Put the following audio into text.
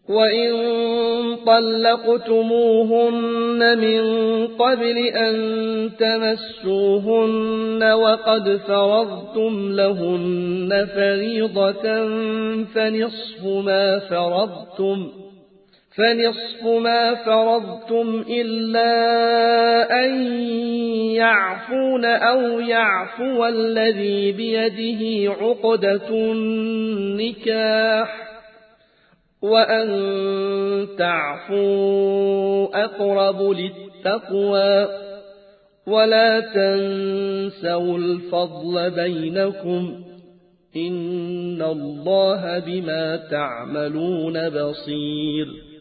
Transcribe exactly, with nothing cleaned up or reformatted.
وإن طلقتموهن من قبل أن تمسوهن وقد فرضتم لهن فريضة فنصف ما فرضتم فنصف ما فرضتم إلا أن يعفون أو يعفو الذي بيده عقدة النكاح وأن تعفوا أقرب للتقوى ولا تنسوا الفضل بينكم إن الله بما تعملون بصير